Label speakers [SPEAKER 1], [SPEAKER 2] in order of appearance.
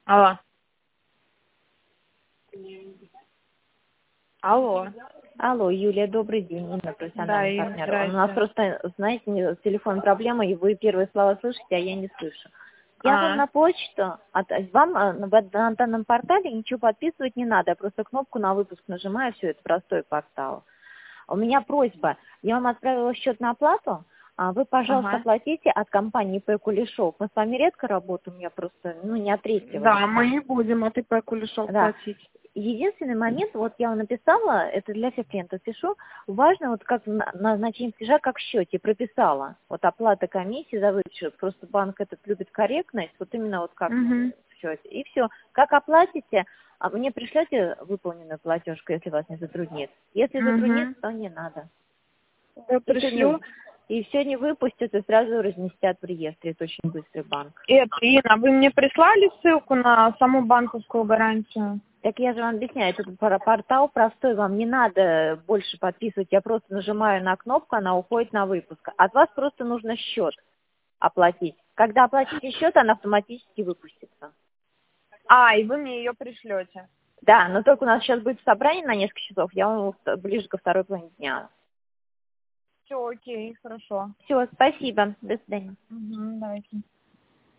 [SPEAKER 1] Алло. Алло.
[SPEAKER 2] Алло, Юлия, добрый день, Инна,
[SPEAKER 1] Да,
[SPEAKER 2] профессиональный
[SPEAKER 1] Ира,
[SPEAKER 2] партнер. У нас
[SPEAKER 1] здрасте.
[SPEAKER 2] просто, знаете, с телефоном проблема, и вы первые слова слышите, а я не слышу. Я вам
[SPEAKER 1] А,
[SPEAKER 2] на почту, вам на данном портале ничего подписывать не надо, я просто кнопку на выпуск нажимаю, все, это простой портал. У меня просьба, я вам отправила счет на оплату, вы, пожалуйста,
[SPEAKER 1] ага.
[SPEAKER 2] оплатите от компании П. Кулешов. Мы с вами редко работаем, я просто, не от третьего
[SPEAKER 1] Да, мы
[SPEAKER 2] лица.
[SPEAKER 1] не будем от ИП Кулешов
[SPEAKER 2] Да.
[SPEAKER 1] платить.
[SPEAKER 2] Единственный момент, вот я вам написала, это для всех клиентов пишу, важно, вот как назначение платежа, как в счете, прописала. Вот оплата комиссии за вычет, просто банк этот любит корректность, вот именно вот как
[SPEAKER 1] Угу.
[SPEAKER 2] в счете. И все. Как оплатите, мне пришлете выполненную платежку, если вас не затруднит. Если затруднит,
[SPEAKER 1] Угу.
[SPEAKER 2] то не надо.
[SPEAKER 1] Я
[SPEAKER 2] И сегодня,
[SPEAKER 1] пришлю.
[SPEAKER 2] и сегодня выпустят и сразу разместят в реестре. Это очень быстрый банк.
[SPEAKER 1] Это, Инна, вы мне прислали ссылку на саму банковскую гарантию?
[SPEAKER 2] Так я же вам объясняю, этот портал простой, вам не надо больше подписывать, я просто нажимаю на кнопку, она уходит на выпуск. От вас просто нужно счет оплатить. Когда оплатите счет, она автоматически выпустится.
[SPEAKER 1] И вы мне ее пришлете.
[SPEAKER 2] Да, но только у нас сейчас будет собрание на несколько часов, я вам ближе ко второй половине дня.
[SPEAKER 1] Все, окей, хорошо.
[SPEAKER 2] Все, спасибо, до свидания.
[SPEAKER 1] Угу, давайте.